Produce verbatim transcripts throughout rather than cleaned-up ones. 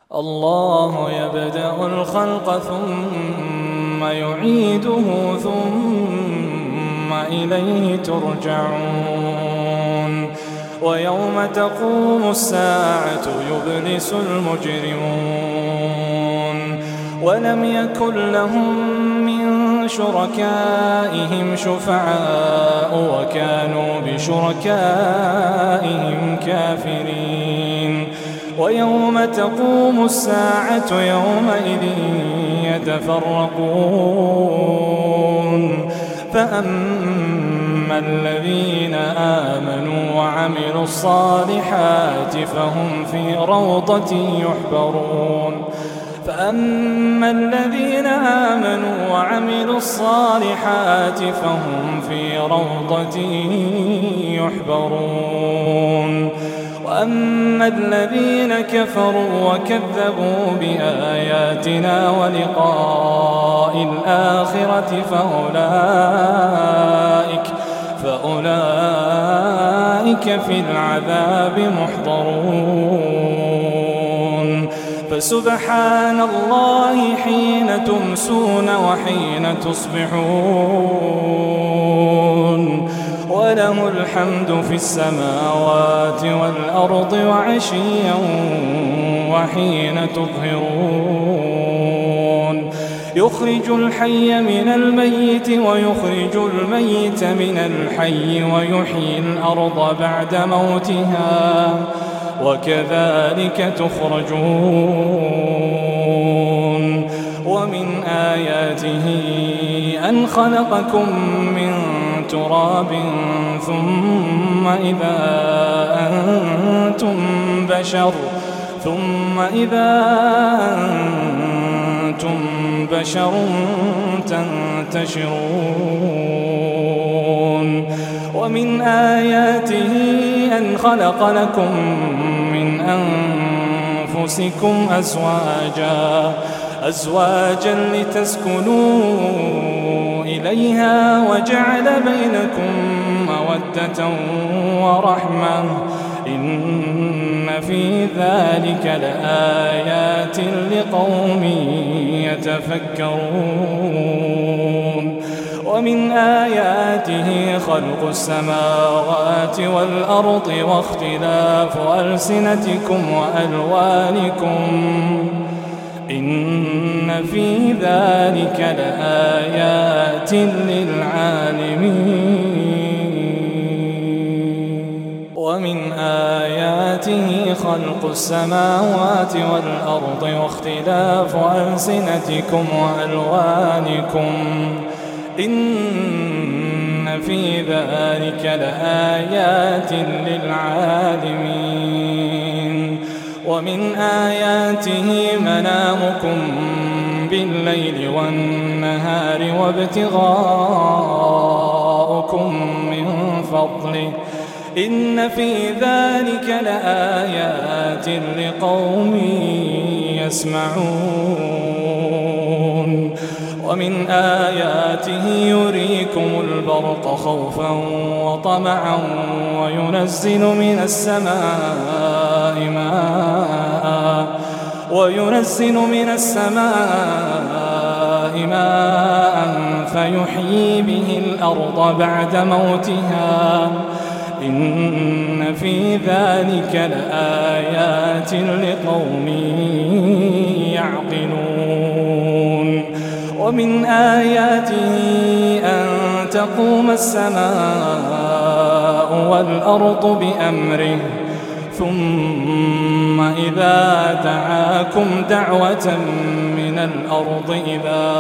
الله يبدأ الخلق ثم يعيده ثم إليه ترجعون ويوم تقوم الساعة يبلس المجرمون ولم يكن لهم من شركائهم شفعاء وكانوا بشركائهم كافرين ويوم تقوم الساعة يومئذ يتفرقون فأما الذين آمنوا وعملوا الصالحات فهم في روضة يحبرون فأما الذين آمنوا وعملوا الصالحات فهم في روضة يحبرون وأما الذين كفروا وكذبوا بآياتنا ولقاء الآخرة فأولئك, فأولئك في العذاب محضرون فسبحان الله حين تمسون وحين تصبحون وله الحمد في السماوات والأرض وعشيا وحين تظهرون يخرج الحي من الميت ويخرج الميت من الحي ويحيي الأرض بعد موتها وكذلك تخرجون ومن آياته أن خلقكم من تراب ثم إذا أنتم بشر ثم إذا أنتم بشر تنتشرون ومن آياته أن خلق لكم من أنفسكم أزواجا أزواجا لتسكنوا إليها وجعل بينكم مودة ورحمة إن في ذلك لآيات لقوم يتفكرون ومن آياته خلق السماوات والأرض واختلاف ألسنتكم وألوانكم إن في ذلك لآيات للعالمين ومن آياته خلق السماوات والأرض واختلاف ألسنتكم وألوانكم إن في ذلك لآيات للعالمين ومن آياته منامكم بالليل والنهار وابتغاؤكم من فضله إن في ذلك لآيات لقوم يسمعون ومن آياته يريكم البرق خوفا وطمعا وينزل من السماء ماء وينزل من السماء ماء فيحيي به الأرض بعد موتها إن في ذلك لآيات لقوم يعقلون ومن آياته أن تقوم السماء والأرض بأمره ثم إذا دعاكم دعوة من الأرض إذا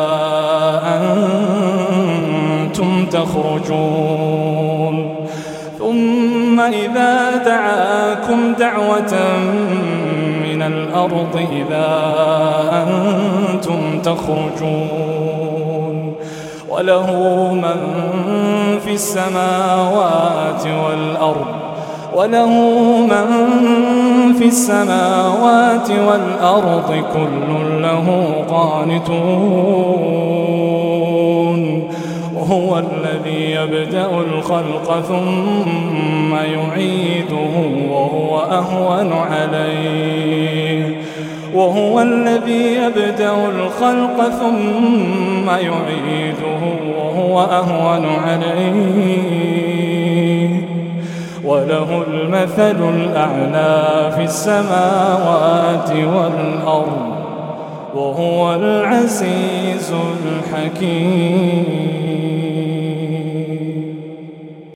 أنتم تخرجون ثم إذا دعاكم دعوة من الأرض إذا أنتم تخرجون وله من في السماوات والأرض وله من في السماوات والأرض كل له قانتون وهو الذي يبدأ الخلق ثم يعيده وهو أهون عليه وهو الذي يبدأ الخلق ثم يعيده وهو أهون عليه وله المثل الأعلى في السماوات والأرض وهو العزيز الحكيم.